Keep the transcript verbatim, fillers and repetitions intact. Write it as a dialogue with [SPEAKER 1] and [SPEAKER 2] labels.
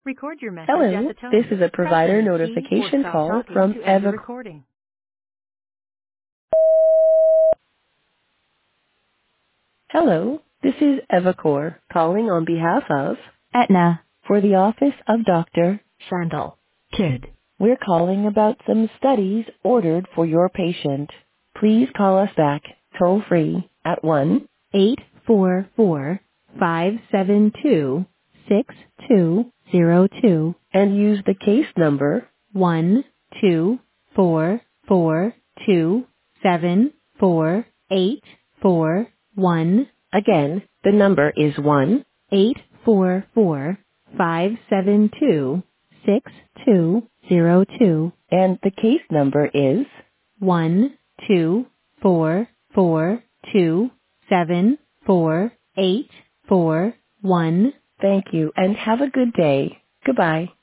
[SPEAKER 1] Record your message at
[SPEAKER 2] Hello,
[SPEAKER 1] the
[SPEAKER 2] this
[SPEAKER 1] tone.
[SPEAKER 2] is a
[SPEAKER 1] Press
[SPEAKER 2] provider
[SPEAKER 1] any key or
[SPEAKER 2] notification
[SPEAKER 1] stop
[SPEAKER 2] call
[SPEAKER 1] talking
[SPEAKER 2] from
[SPEAKER 1] to end the
[SPEAKER 2] Eva.
[SPEAKER 1] recording.
[SPEAKER 2] Hello, this is Evacor calling on behalf of
[SPEAKER 3] Aetna.
[SPEAKER 2] for the office of Doctor
[SPEAKER 3] Sandal. Kid.
[SPEAKER 2] We're calling about some studies ordered for your patient. Please call us back toll free at one eight four four, five seven two, six two zero two and use the case number one two four four two seven four eight four one. Again, the number is one eight four four, five seven two, six two zero two and the case number is one two four four two seven four eight four one. Thank you and have a good day. Goodbye.